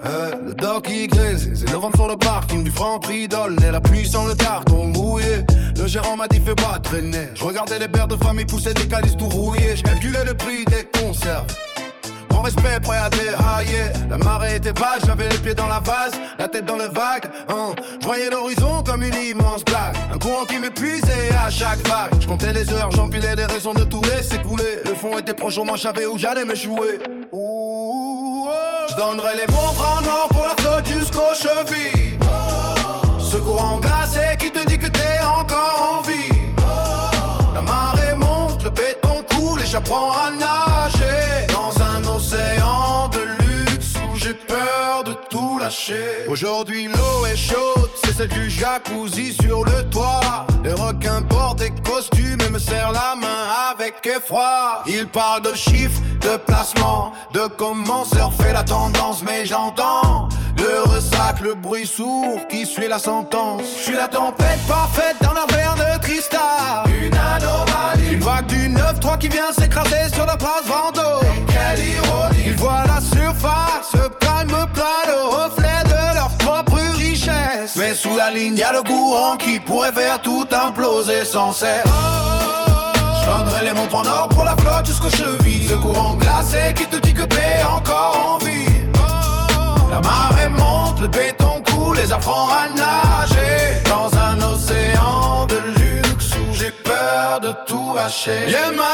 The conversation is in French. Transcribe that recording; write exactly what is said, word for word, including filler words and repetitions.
Euh, le doc qui grise, c'est novembre sur le parking du franc prix d'ol. Et la pluie sans le carton mouillé. Le gérant m'a dit fais pas traîner. Je regardais les pères de famille pousser des calices tout rouillés. Je calculais le prix des conserves. Mon respect prêt à dérailler. La marée était basse, j'avais les pieds dans la vase, la tête dans le vague, hein. Je voyais l'horizon comme une immense blague. Un courant qui m'épuisait à chaque vague. Je comptais les heures, j'empilais les raisons de tout laisser couler. Le fond était proche, au moins je savais où j'allais m'échouer. Je donnerais les mots en or pour la flotte jusqu'aux chevilles. Ce courant glacé qui te dit que t'es encore en vie. La marée monte, le béton coule et j'apprends à nager dans un océan de luxe où j'ai peur de tout lâcher. Aujourd'hui l'eau est chaude, c'est celle du jacuzzi sur le toit. Les requins portent des costumes et me serrent la main avec effroi. Ils parlent de chiffres, de placement, de comment surfer la tendance. Mais j'entends le ressac, le bruit sourd qui suit la sentence. Je suis la tempête parfaite dans un verre de cristal. Une anomalie, une vague du neuf trois qui vient s'écraser sur la place Vendôme. Et quelle ironie, ils voient la surface, se calme plein le reflet de leur propre richesse. Mais sous la ligne y'a le courant qui pourrait faire tout imploser sans cesse. Je donnerai les montres en or pour la flotte jusqu'aux chevilles. Ce courant glacé qui te dit que t'es encore en vie. La marée monte, le béton coule, les apprends à nager dans un océan de luxe où j'ai peur de tout lâcher. Yeah,